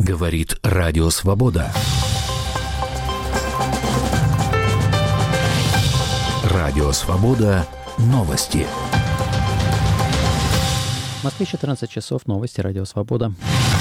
Говорит Радио Свобода. Радио Свобода. Новости. В Москве 14 часов. Новости. Радио Свобода.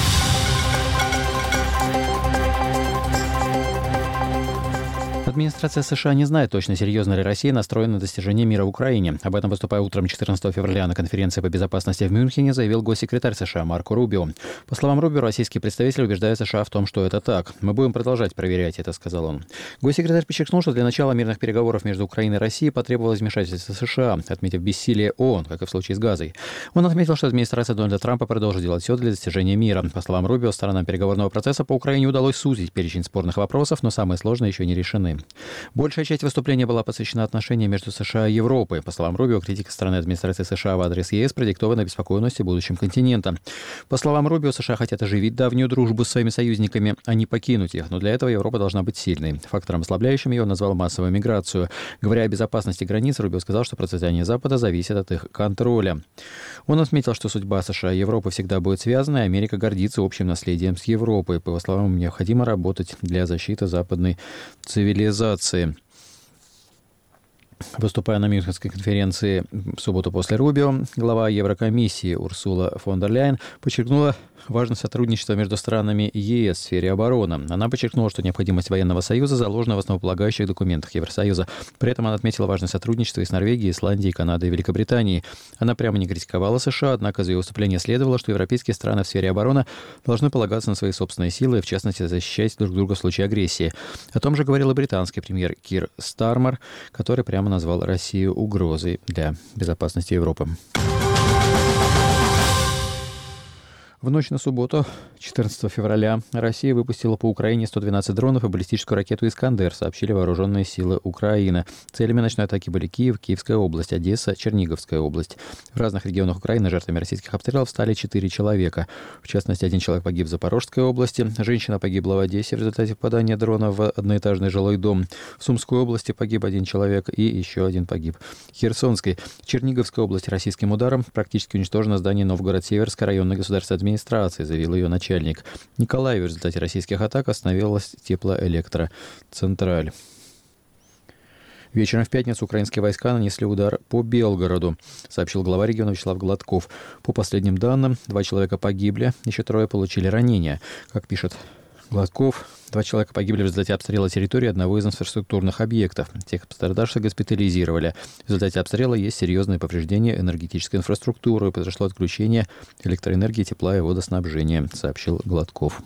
Администрация США не знает точно, серьезно ли Россия настроена на достижение мира в Украине. Об этом, выступая утром 14 февраля на конференции по безопасности в Мюнхене, заявил госсекретарь США Марко Рубио. По словам Рубио, российские представители убеждают США в том, что это так. «Мы будем продолжать проверять это», — сказал он. Госсекретарь подчеркнул, что для начала мирных переговоров между Украиной и Россией потребовалось вмешательство США, отметив бессилие ООН, как и в случае с Газой. Он отметил, что администрация Дональда Трампа продолжит делать все для достижения мира. По словам Рубио, сторонам переговорного процесса по Украине удалось сузить перечень спорных вопросов, но самые сложные еще не решены. Большая часть выступления была посвящена отношениям между США и Европой. По словам Рубио, критика стороны администрации США в адрес ЕС продиктована обеспокоенностью будущим континента. По словам Рубио, США хотят оживить давнюю дружбу с своими союзниками, а не покинуть их. Но для этого Европа должна быть сильной. Фактором ослабляющим ее он назвал массовую миграцию. Говоря о безопасности границ, Рубио сказал, что процветание Запада зависит от их контроля. Он отметил, что судьба США и Европы всегда будет связана, и Америка гордится общим наследием с Европой. По его словам, необходимо работать для защиты западной цивилизации. Выступая на Мюнхенской конференции в субботу после Рубио, глава Еврокомиссии Урсула фон дер Ляйен подчеркнула важность сотрудничества между странами ЕС в сфере обороны. Она подчеркнула, что необходимость военного союза заложена в основополагающих документах Евросоюза. При этом она отметила важность сотрудничества и с Норвегией, Исландией, Канадой и Великобританией. Она прямо не критиковала США, однако из ее выступления следовало, что европейские страны в сфере обороны должны полагаться на свои собственные силы и, в частности, защищать друг друга в случае агрессии. О том же говорил и британский премьер Кир Стармер, который прямо назвал Россию угрозой для безопасности Европы. В ночь на субботу, 14 февраля, Россия выпустила по Украине 112 дронов и баллистическую ракету «Искандер», сообщили вооруженные силы Украины. Целями ночной атаки были Киев, Киевская область, Одесса, Черниговская область. В разных регионах Украины жертвами российских обстрелов стали 4 человека. В частности, 1 человек погиб в Запорожской области, женщина погибла в Одессе в результате попадания дрона в одноэтажный жилой дом. В Сумской области погиб 1 человек и еще 1 погиб. В Херсонской, Черниговской области российским ударом практически уничтожено здание Новгород-Северской районной государственной администрации, заявил ее начальник. В Николаеве в результате российских атак остановилась теплоэлектроцентраль. Вечером в пятницу украинские войска нанесли удар по Белгороду, сообщил глава региона Вячеслав Гладков. По последним данным, 2 человека погибли, еще 3 получили ранения. Как пишет Гладков, 2 человека погибли в результате обстрела территории одного из инфраструктурных объектов. Тех пострадавших госпитализировали. В результате обстрела есть серьезные повреждения энергетической инфраструктуры и произошло отключение электроэнергии, тепла и водоснабжения, сообщил Гладков.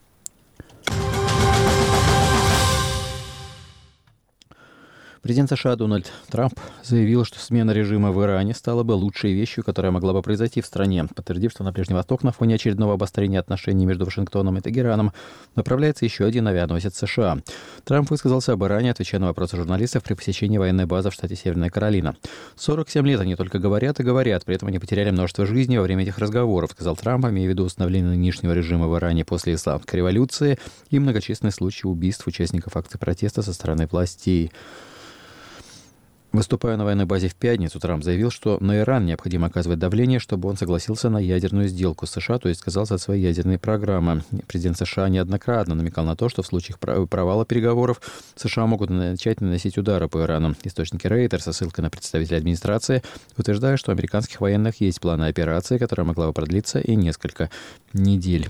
Президент США Дональд Трамп заявил, что смена режима в Иране стала бы лучшей вещью, которая могла бы произойти в стране, подтвердив, что на Ближний Восток на фоне очередного обострения отношений между Вашингтоном и Тегераном направляется еще один авианосец США. Трамп высказался об Иране, отвечая на вопросы журналистов при посещении военной базы в штате Северная Каролина. 47 лет они только говорят и говорят, при этом они потеряли множество жизней во время этих разговоров, сказал Трамп, имея в виду установление нынешнего режима в Иране после исламской революции и многочисленные случаи убийств участников акций протеста со стороны властей. Выступая на военной базе в пятницу, Трамп заявил, что на Иран необходимо оказывать давление, чтобы он согласился на ядерную сделку с США, то есть отказался от своей ядерной программы. Президент США неоднократно намекал на то, что в случае провала переговоров США могут начать наносить удары по Ирану. Источники Рейтер со ссылкой на представителя администрации утверждают, что у американских военных есть планы операции, которая могла бы продлиться и несколько недель.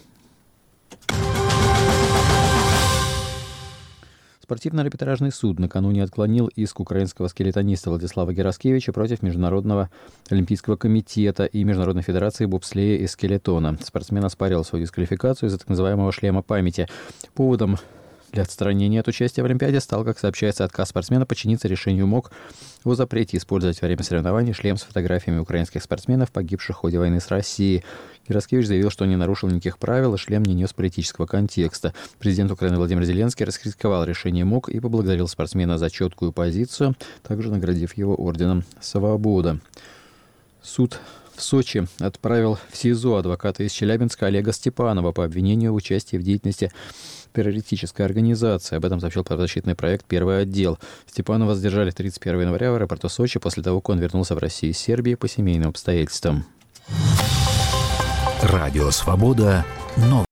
Спортивно-арбитражный суд накануне отклонил иск украинского скелетониста Владислава Гераскевича против Международного олимпийского комитета и Международной федерации бобслея и скелетона. Спортсмен оспаривал свою дисквалификацию из-за так называемого шлема памяти. Поводом для отстранения от участия в Олимпиаде стал, как сообщается, отказ спортсмена подчиниться решению МОК о запрете использовать во время соревнований шлем с фотографиями украинских спортсменов, погибших в ходе войны с Россией. Гераскевич заявил, что он не нарушил никаких правил, и шлем не нес политического контекста. Президент Украины Владимир Зеленский раскритиковал решение МОК и поблагодарил спортсмена за четкую позицию, также наградив его орденом «Свобода». Суд в Сочи отправил в СИЗО адвоката из Челябинска Олега Степанова по обвинению в участии в деятельности террористической организации. Об этом сообщил правозащитный проект «Первый отдел». Степанова задержали 31 января в аэропорту Сочи после того, как он вернулся в Россию из Сербии по семейным обстоятельствам. Радио «Свобода».